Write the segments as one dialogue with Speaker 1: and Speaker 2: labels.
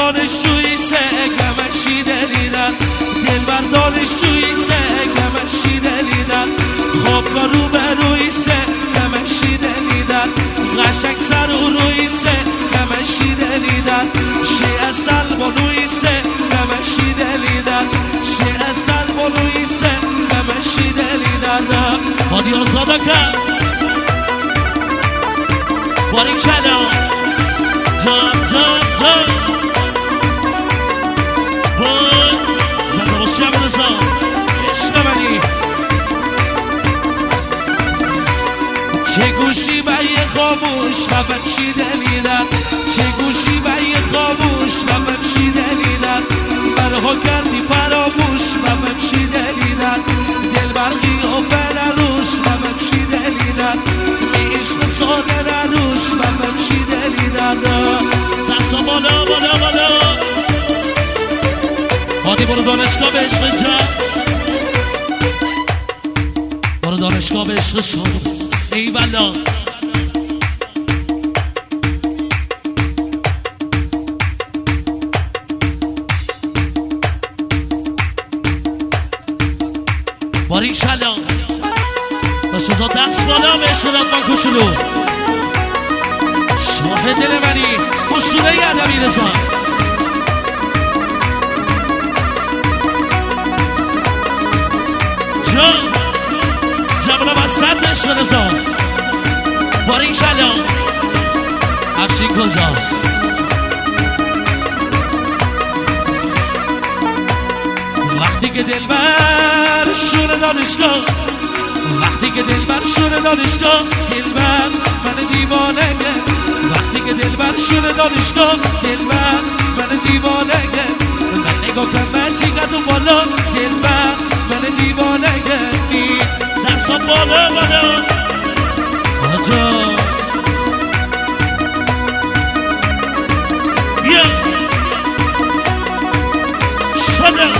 Speaker 1: دانشجوی گمشی دلیدن دلبر دانشجوی گمشی دلیدن خوابگاه رو بروی گمشی دلیدن قشنگ سر و روی گمشی دلیدن شیعه سلبانوی گمشی دلیدن شیعه سلبانوی گمشی دلیدن هادی آزادا کرد باریک کلا جان جان جان زنده باشی هم رضا عشق منی چه گوشی و یه خاموش و بچی دلیدن چه گوشی و یه خاموش و بچی دلیدن برها کردی فراموش و بچی دلیدن دل برقی و بلروش و بچی دلیدن ای عشق ساده ندوش و بچی دلیدن دستا بالا بالا بالا هادی برو دانشگاه به عشق اینجا برو دانشگاه به عشق شد ای بلا باریک شلا باشوزا دست بالا به عشق دادمان کچولو شاه دل منی اسطوره ادبی رضا جان جبلا بستن عشق رضا باریک شلا افشین کجاست وقتی که دلبر شور دانشگاه وقتی که دلبر شور دانشگاه دلبر من دیوانه وقتی که دلبر شور دانشگاه دلبر من دیوانه من نگاه کن من چیقدر و بالا دلبر من دیوانه دستا بالا بالا آجا بیا شده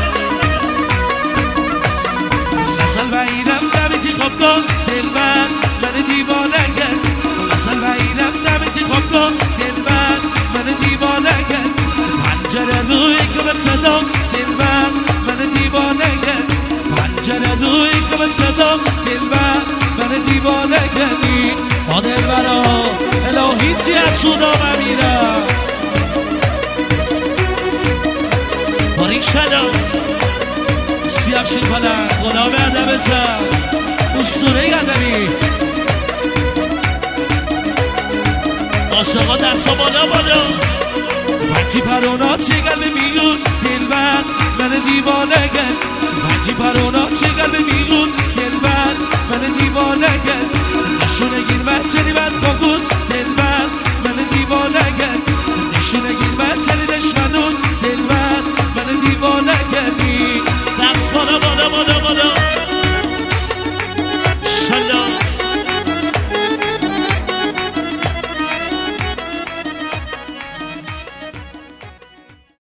Speaker 1: مثل و اینم دمیتی خوابگاه دلبر من دیوانه مثل و اینم دمیتی خوابگاه دلبر من دیوانه پنجره روی که به صدا دلبر من دیوانه پنجره روی که به صدا دلبر من دیوانه با دلبرا الهی چی از سودا بمیرم باریک شدا سیاب شید بلند غلام ادبتم اسطوره ادبی عاشقا دستا بالا بالا وقتی پرونا چه قلب میگون دلبر من دیوانه وقتی پرونا چه قلب میگون دلبر من دیوانه نشونه گیر وقتی بد خاکون دلبر من دیوانه نشونه گیر